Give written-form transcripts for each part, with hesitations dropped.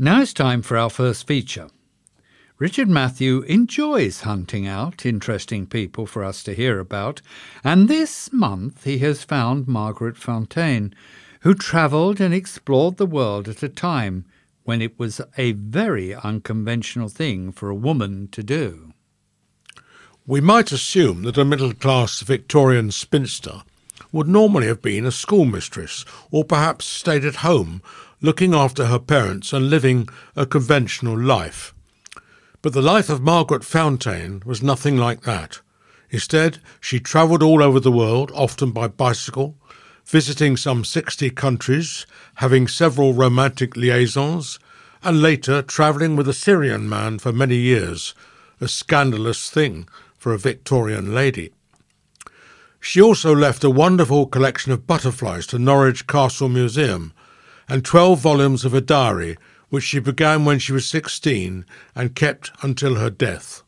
Now it's time for our first feature. Richard Matthew enjoys hunting out interesting people for us to hear about, and this month he has found Margaret Fontaine, who travelled and explored the world at a time when it was a very unconventional thing for a woman to do. We might assume that a middle-class Victorian spinster would normally have been a schoolmistress, or perhaps stayed at home, looking after her parents and living a conventional life. But the life of Margaret Fontaine was nothing like that. Instead, she travelled all over the world, often by bicycle, visiting some 60 countries, having several romantic liaisons, and later travelling with a Syrian man for many years, a scandalous thing for a Victorian lady. She also left a wonderful collection of butterflies to Norwich Castle Museum, and 12 volumes of a diary, which she began when she was 16 and kept until her death.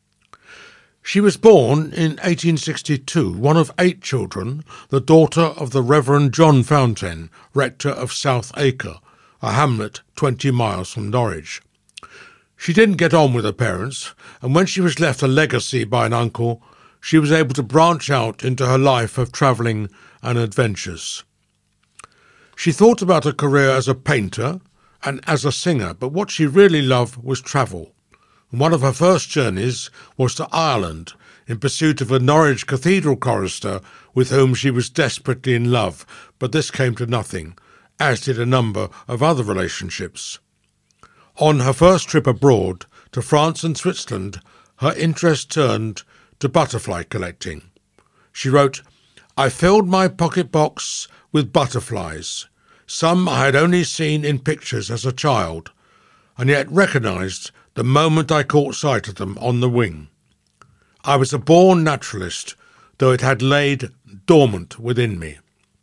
She was born in 1862, one of 8 children, the daughter of the Reverend John Fontaine, rector of South Acre, a hamlet 20 miles from Norwich. She didn't get on with her parents, and when she was left a legacy by an uncle, she was able to branch out into her life of travelling and adventures. She thought about a career as a painter and as a singer, but what she really loved was travel. One of her first journeys was to Ireland in pursuit of a Norwich cathedral chorister with whom she was desperately in love, but this came to nothing, as did a number of other relationships. On her first trip abroad, to France and Switzerland, her interest turned to butterfly collecting. She wrote, "I filled my pocket box with butterflies. Some I had only seen in pictures as a child, and yet recognised the moment I caught sight of them on the wing. I was a born naturalist, though it had laid dormant within me."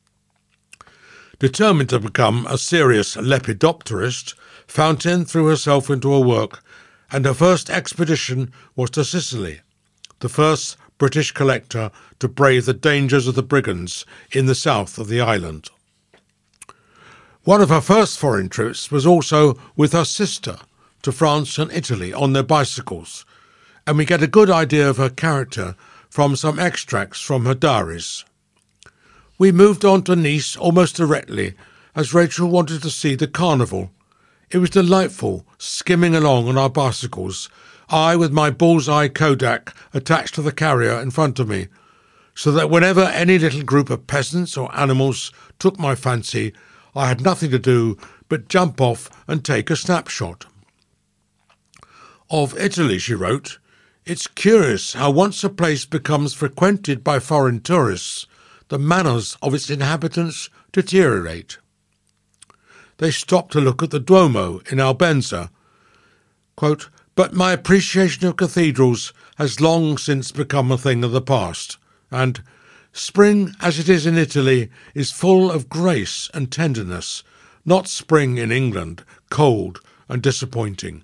Determined to become a serious lepidopterist, Fontaine threw herself into her work, and her first expedition was to Sicily, the first British collector to brave the dangers of the brigands in the south of the island. One of her first foreign trips was also with her sister to France and Italy on their bicycles, and we get a good idea of her character from some extracts from her diaries. "We moved on to Nice almost directly, as Rachel wanted to see the carnival. It was delightful, skimming along on our bicycles, I with my bull's-eye Kodak attached to the carrier in front of me, so that whenever any little group of peasants or animals took my fancy, I had nothing to do but jump off and take a snapshot." Of Italy, she wrote, "It's curious how once a place becomes frequented by foreign tourists, the manners of its inhabitants deteriorate. They stop to look at the Duomo in Albenza. Quote, but my appreciation of cathedrals has long since become a thing of the past, and spring, as it is in Italy, is full of grace and tenderness, not spring in England, cold and disappointing."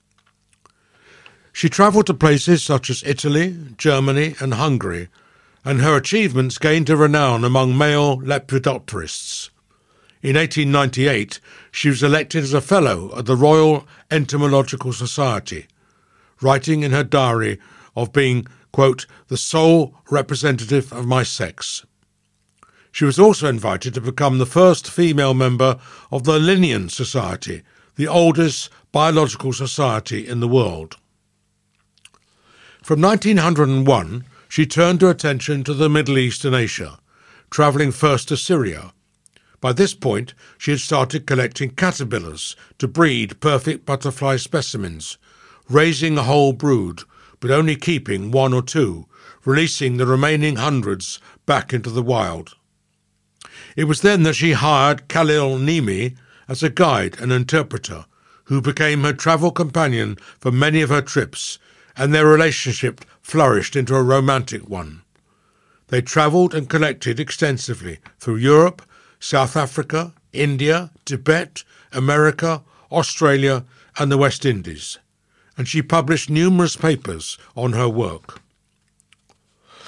She travelled to places such as Italy, Germany and Hungary, and her achievements gained her renown among male lepidopterists. In 1898, she was elected as a Fellow of the Royal Entomological Society, writing in her diary of being, quote, "the sole representative of my sex." She was also invited to become the first female member of the Linnean Society, the oldest biological society in the world. From 1901, she turned her attention to the Middle East and Asia, travelling first to Syria. By this point, she had started collecting caterpillars to breed perfect butterfly specimens, raising a whole brood, but only keeping 1 or 2, releasing the remaining hundreds back into the wild. It was then that she hired Khalil Nimi as a guide and interpreter, who became her travel companion for many of her trips, and their relationship flourished into a romantic one. They travelled and collected extensively through Europe, South Africa, India, Tibet, America, Australia and the West Indies, and she published numerous papers on her work.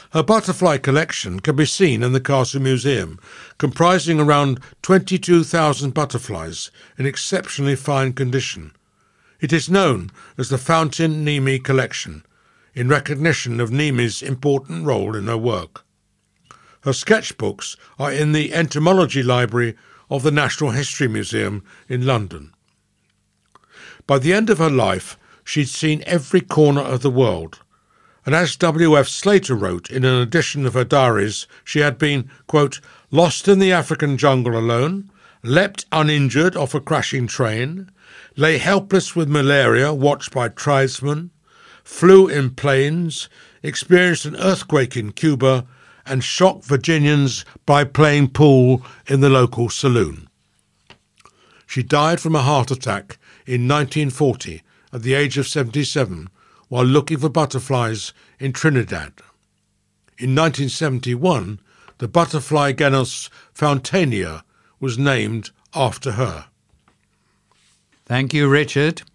Her butterfly collection can be seen in the Castle Museum, comprising around 22,000 butterflies in exceptionally fine condition. It is known as the Fountain-Niemi Collection, in recognition of Niemi's important role in her work. Her sketchbooks are in the Entomology Library of the Natural History Museum in London. By the end of her life, she'd seen every corner of the world, and as W.F. Slater wrote in an edition of her diaries, she had been, quote, lost in the African jungle alone, leapt uninjured off a crashing train, lay helpless with malaria watched by tribesmen, flew in planes, experienced an earthquake in Cuba, and shocked Virginians by playing pool in the local saloon. She died from a heart attack in 1940 at the age of 77 while looking for butterflies in Trinidad. In 1971, the butterfly genus Fountainea was named after her. Thank you, Richard.